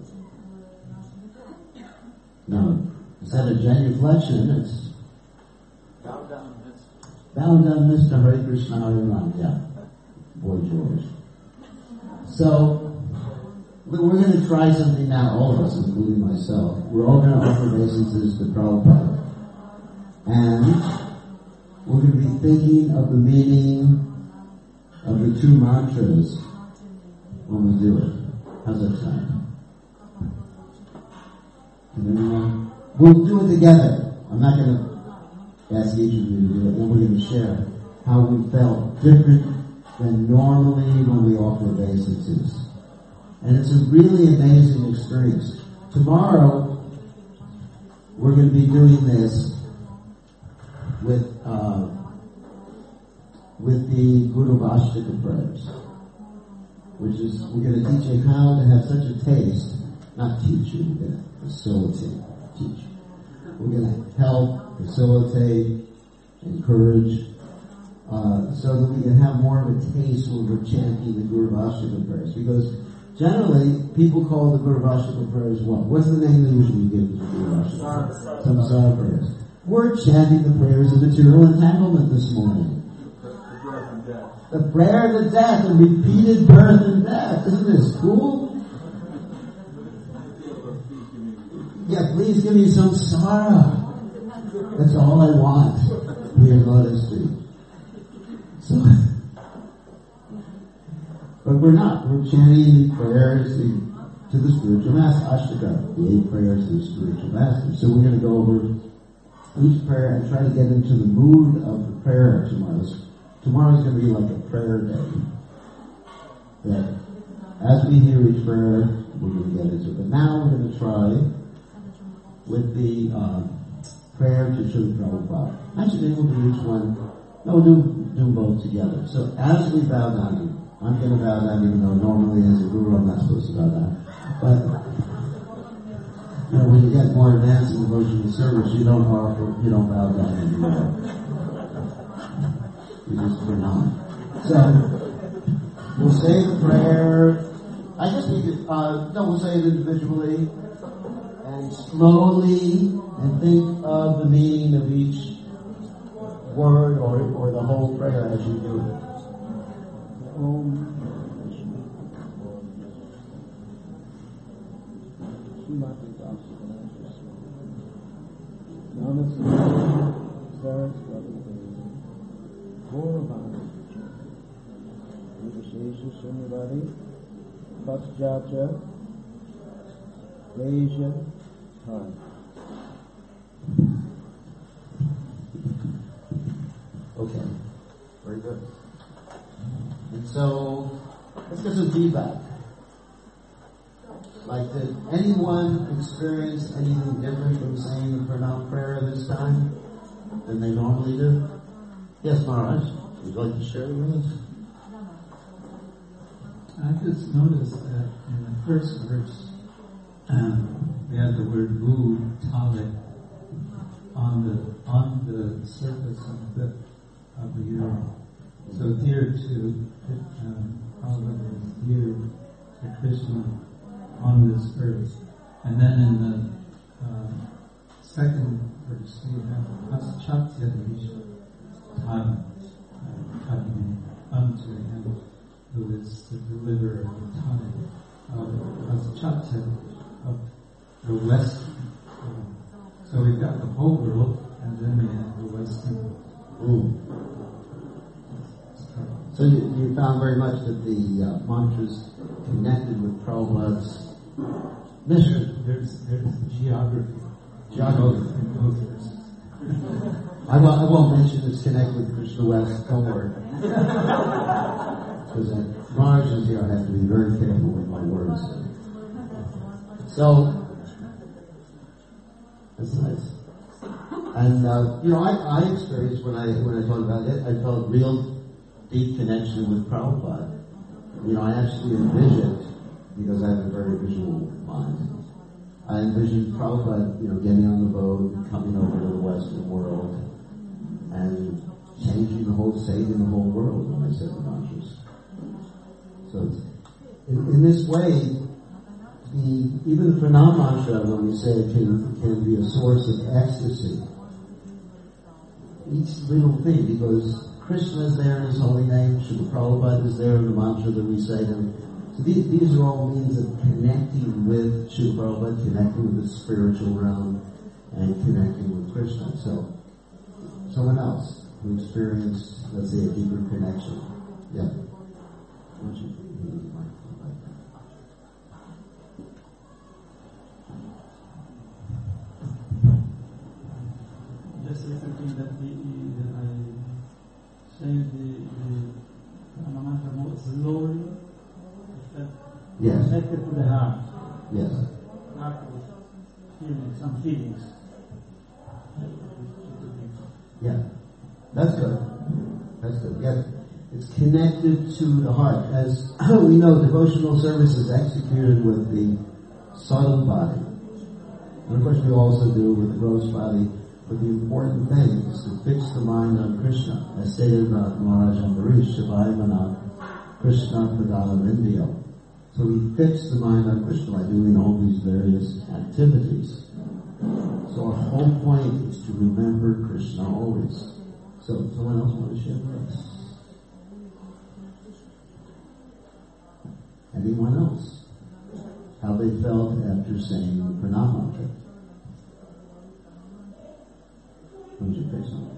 No. Instead of genuflection, it's Bow down, Mr. Hare Krishna Hare Ram. Yeah. Boy George. So, we're going to try something now, all of us, including myself. We're all going to offer obeisances to Prabhupada. And we're going to be thinking of the meaning of the two mantras when we do it. How's that sound? Can everyone? We'll do it together. I'm not going to ask each of you to do it. Then we're going to share how we felt different than normally when we offer obeisances. And it's a really amazing experience. Tomorrow, we're going to be doing this with the Guru Vashtaka prayers, which is, we're going to teach you how to have such a taste, not teach you, we're going to facilitate, teach. We're going to help, facilitate, encourage, so that we can have more of a taste when we're chanting the Guru Vashtaka prayers. Because generally, people call the Guru Vashtaka prayers what? What's the name they usually give to the Guru Vashtaka? Samsara prayers. We're chanting the prayers of material entanglement this morning. The birth and death. The prayer of death, the repeated birth and death. Isn't this cool? Yeah, please give me some sorrow. That's all I want. Dear Lotus Street. So, but we're not. We're chanting prayers to the spiritual master, Ashtaka, the 8 prayers to the spiritual master. So we're going to go over each prayer and try to get into the mood of the prayer tomorrow. Tomorrow's going to be like a prayer day. That as we hear each prayer, we're going to get into it. But now we're going to try with the prayer to Srila Prabhupada. Actually, we'll do each one. No, we'll do both together. So as we bow down, I'm going to bow down even though normally as a guru I'm not supposed to bow down. But you know, when you get more advanced in devotional service, you don't bow down anymore. You just turn on. So we'll say the prayer. I guess we could. We'll say it individually and slowly, and think of the meaning of each word or the whole prayer as you do it. Okay, very good. And so, let's get some feedback. Like, did anyone experience anything different from saying the pranam prayer this time than they normally do? Yes, Maharaj, would you like to share with us? I just noticed that in the first verse, we had the word "bu tale" on the surface of the urine. So dear to Prabhupada is dear to Krishna on this verse. And then in the second verse we have Paschatya Tadne unto him who is the deliverer of the Tadne of Paschatya of the Western world. So we've got the whole world and then we have the Western world. So you found very much that the mantras connected with Prabhupada's mission. There's geography. In both verses. I won't mention it's connected with Krishna West. Don't worry. Because Maharaj is here, I have to be very careful with my words. So that's nice. And I experienced when I thought about it, I felt real deep connection with Prabhupada. I actually envisioned, because I have a very visual mind, I envisioned Prabhupada, getting on the boat, coming over to the Western world, and saving the whole world when I said the mantras. So in this way, even the pranam mantra, when we say it, can be a source of ecstasy. Each little thing, because Krishna is there in His holy name, Srila Prabhupada is there in the mantra that we say to Him. So these are all means of connecting with Srila Prabhupada, connecting with the spiritual realm, and connecting with Krishna. So, someone else who experienced, let's say, a deeper connection. Yeah. Why don't you use the microphone right there? Just thinking that I say the mantra more slowly. Yes. Connected to the heart. Yes. Not with some feelings. Yeah. That's good. That's good. Yes. It's connected to the heart. As we know, devotional service is executed with the subtle body. And of course we also do with the gross body. But the important thing is to fix the mind on Krishna. As stated by Maharaj Ambarish, Shavayamana Krishna Pradhanam Indio. So we fix the mind on Krishna by doing all these various activities. So our whole point is to remember Krishna always. So, someone else want to share with us? Anyone else? How they felt after saying the Pranam mantra? Would you say something?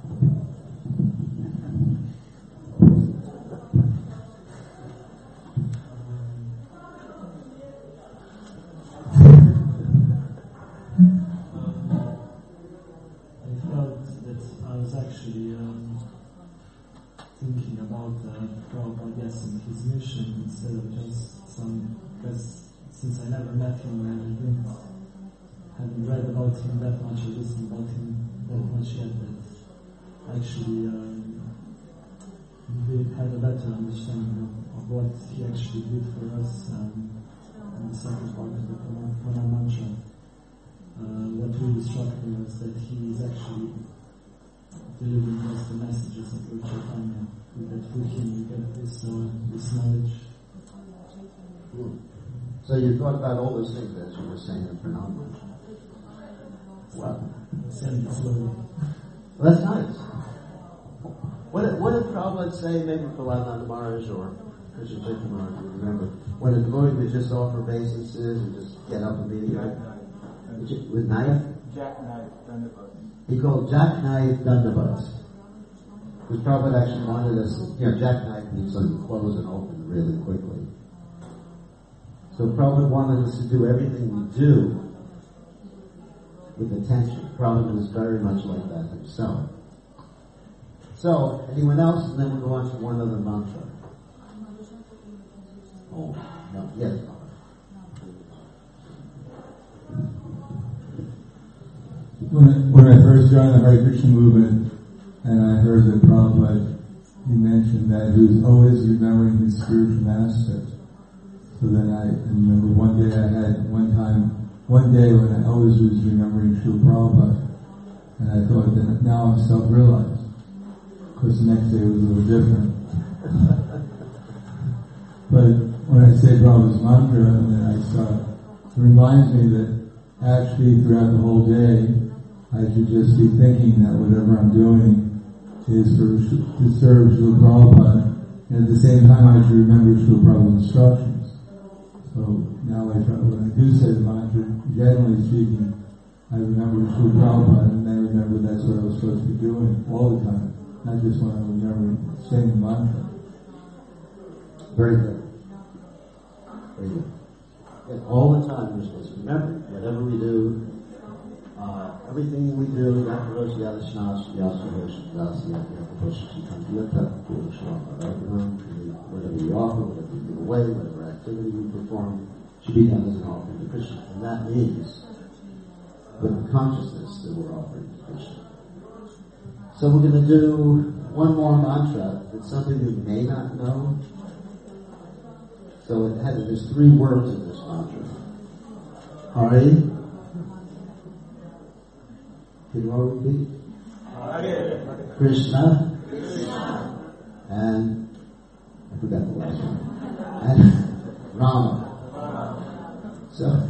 I felt that I was actually thinking about Prabhupada, yes, and his mission instead of just because since I never met him and hadn't read about him that much or listened about him that much yet, that actually we had a better understanding of what he actually did for us in the second part of the Pranam mantra. What really struck me was that he is actually delivering us the messages of Lord Chaitanya, that through him we get this knowledge. So you thought about all those things as you were saying in Pranam mantra. Well, that's nice. What did Prabhupada say, maybe Prahlad Maharaj or Krishna Chaitanya Maharaj, you remember, when a devotee would just offer obeisances and just get up immediately? With knife? Jackknife Dandavats. He called jackknife Dandavats. Because Prabhupada actually wanted us, jackknife means like you close and open really quickly. So Prabhupada wanted us to do everything we do with attention. Prabhupada was very much like that himself. So, anyone else? And then we'll go on to one other mantra. Oh, no, yes. When I first joined the Hare Krishna movement, and I heard that Prabhupada, he mentioned that he was always remembering his spiritual master. So then I remember one day when I always was remembering Srila Prabhupada, and I thought that now I'm self-realized. Of course, the next day was a little different. But when I say Prabhupada's mantra, and then I start, it reminds me that actually throughout the whole day, I should just be thinking that whatever I'm doing is to serve Srila Prabhupada, and at the same time I should remember Srila Prabhupada's instructions. So now when I do say the mantra, generally speaking, I remember Srila Prabhupada, and then remember that's what I was supposed to be doing all the time, not just when I remember saying the mantra. Very good. Very good. And all the time we're supposed to remember, whatever we do, everything we do, whatever we offer, whatever we give away, whatever activity we perform, should be done as an offering to Krishna. And that means with the consciousness that we're offering to Krishna. So we're going to do one more mantra. It's something you may not know. So there's 3 words in this mantra. Hari. Can you all repeat? Hare. Krishna. And I forgot the last one. And Rama. So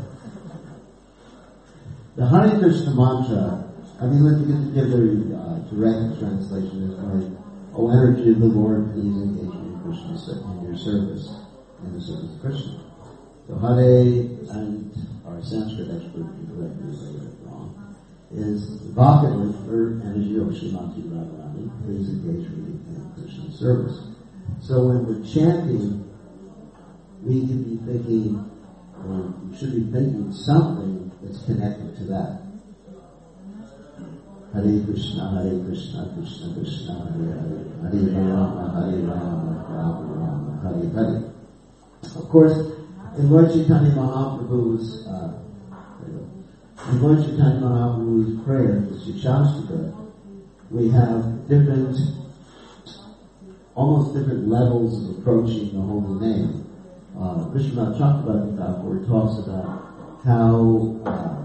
the Hare Krishna mantra, let's give the direct translation is like, O energy of the Lord, please engage me in Krishna in your service, in the service of Krishna. So Hare, and our Sanskrit expert can correct me if I get it wrong, is evocative for energy of Srimati Radharani, please engage me in Krishna service. So when we're chanting, we can be thinking, or we should be thinking something that's connected to that. Hare Krishna, Krishna Krishna, Hare Hare, Hare Rama, Rama, Hare Hare. Of course, in Lord Chaitanya Mahaprabhu's prayer, the Shikshashtaka, we have almost different levels of approaching the holy name. Krishna Chakravarti Thakur talks about how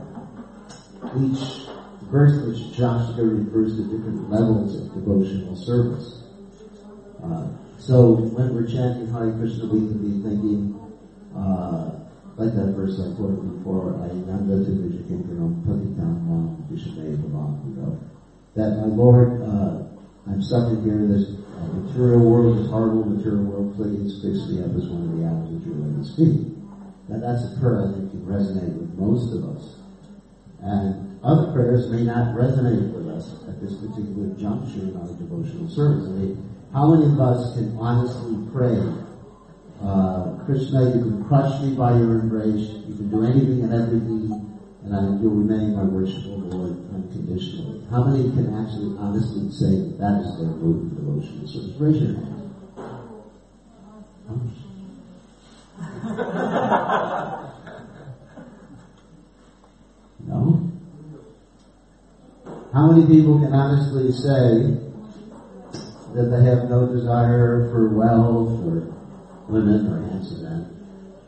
each verse of the Shikshashtaka refers to different levels of devotional service. So when we're chanting Hare Krishna, we can be thinking like that verse I quoted before, Ainanda Tidvija Kinkaram Patitam Nam Vishame Bhavam. That my Lord, I'm stuck in here in this material world, this horrible material world, please fix me up as one of the apples of your lotus feet. Now that's a prayer I think can resonate with most of us. And other prayers may not resonate with us at this particular juncture in our devotional service. I mean, how many of us can honestly pray, Krishna, you can crush me by your embrace, you can do anything and everything, and you'll remain my worshipful Lord unconditionally. How many can actually honestly say that that is their mood in devotional service? Raise your hand. No? How many people can honestly say that they have no desire for wealth or women or handsome men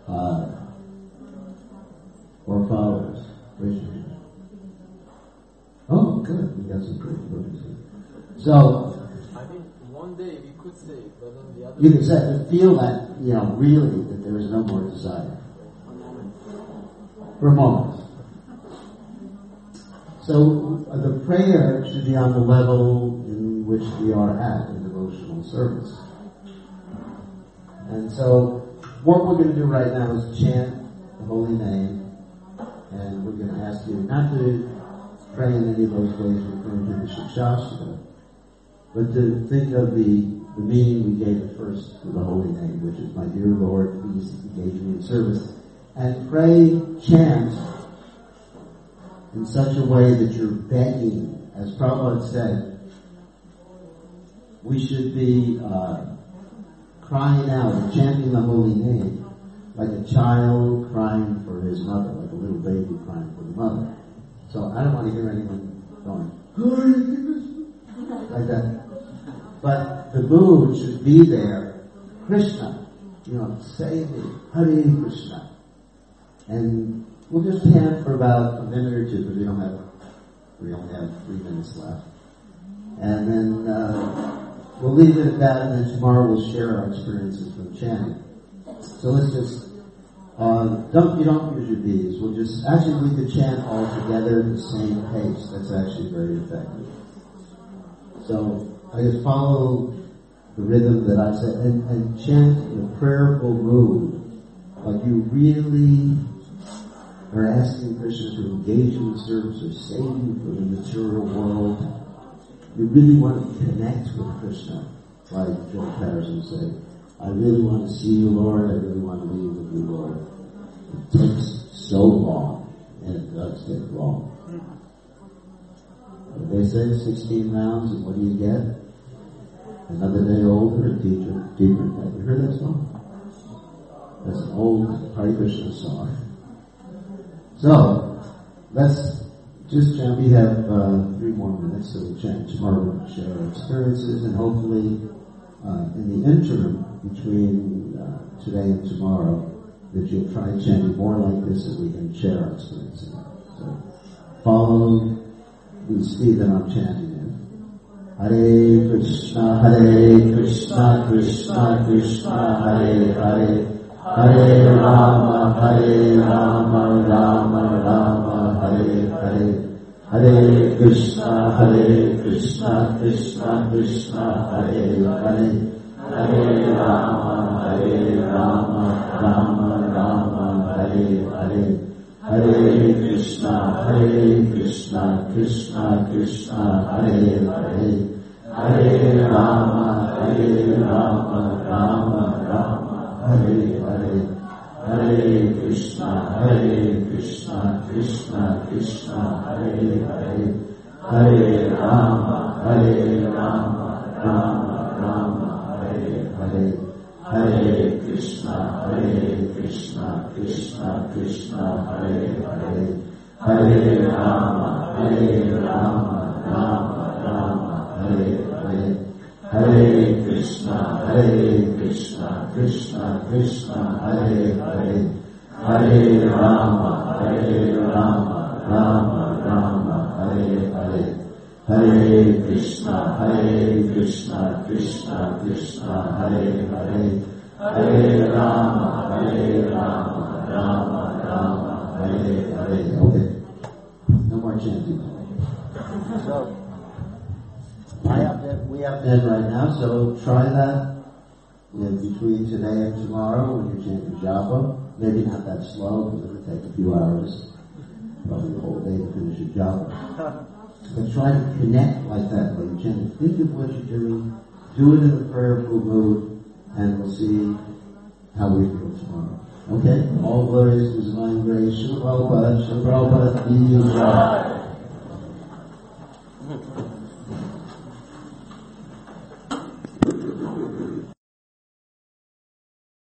or followers? Raise your hand. Oh, good. We got some great words here. So, I think one day we could say it, but then the other you can say, feel that, really, that there is no more desire. For a moment. So, the prayer should be on the level in which we are at in devotional service. And so, what we're going to do right now is chant the holy name, and we're going to ask you not to pray in any of those ways referring to the Shikshastra, but to think of the meaning we gave at first to the holy name, which is, my dear Lord, please engage me in service. And pray, chant in such a way that you're begging. As Prabhupada said, we should be crying out and chanting the holy name like a child crying for his mother, like a little baby crying for the mother. So I don't want to hear anyone going, like that. But the mood should be there. Krishna, save me, Hare Krishna. And we'll just chant for about a minute or two, because we only have 3 minutes left. And then we'll leave it at that, and then tomorrow we'll share our experiences from chanting. So let's just you don't use your beads. We'll just we could chant all together at the same pace. That's actually very effective. So I just follow the rhythm that I said and chant in a prayerful mood, like you really are asking Krishna to engage in the service or save you from the material world. You really want to connect with Krishna, like Joe Patterson said. I really want to see you, Lord. I really want to be with you, Lord. It takes so long, and it does take long. They say 16 rounds, and what do you get? Another day older and deeper. Have you heard that song? That's an old Hare Krishna song. So, let's just chant. We have 3 more minutes, so we'll chant. Tomorrow we'll share our experiences, and hopefully in the interim between today and tomorrow, that you'll try chanting more like this and we can share our experiences. So follow the speed that I'm chanting in. Hare Krishna, Krishna Krishna, Hare Hare, Hare Rama, Rama Rama, Hare Hare, Hare Krishna, Krishna Krishna, Hare Hare, Hare Rama, Rama Rama, Hare Hare, Hare Krishna, Krishna Krishna, Hare Hare, Hare Rama, Rama Rama, Hare Hare, Hare Krishna, Krishna Krishna, Hare Hare, Hare Rama, Rama Rama, Hare Hare, Hare Krishna, Krishna Krishna, Hare Hare, Hare Rama, Rama Rama, Hare Hare, Hare Krishna, Krishna Krishna, Hare Hare, Hare Rama, Rama Rama, Hare Hare, Hare Krishna, Krishna Krishna, Hare Hare, Hare Rama, Hare Rama, Rama Rama, Hare Hare. Okay. No more chanting. So, we have to end right now, so try that between today and tomorrow when you chant your japa. Maybe not that slow, because it'll take a few hours, probably the whole day to finish your japa. But try to connect like that when you chant. Think of what you're doing, do it in a prayerful mood, and we'll see how we feel tomorrow. Okay? All glories to Divine Grace. Shri Prabhupada, Shri Prabhupada,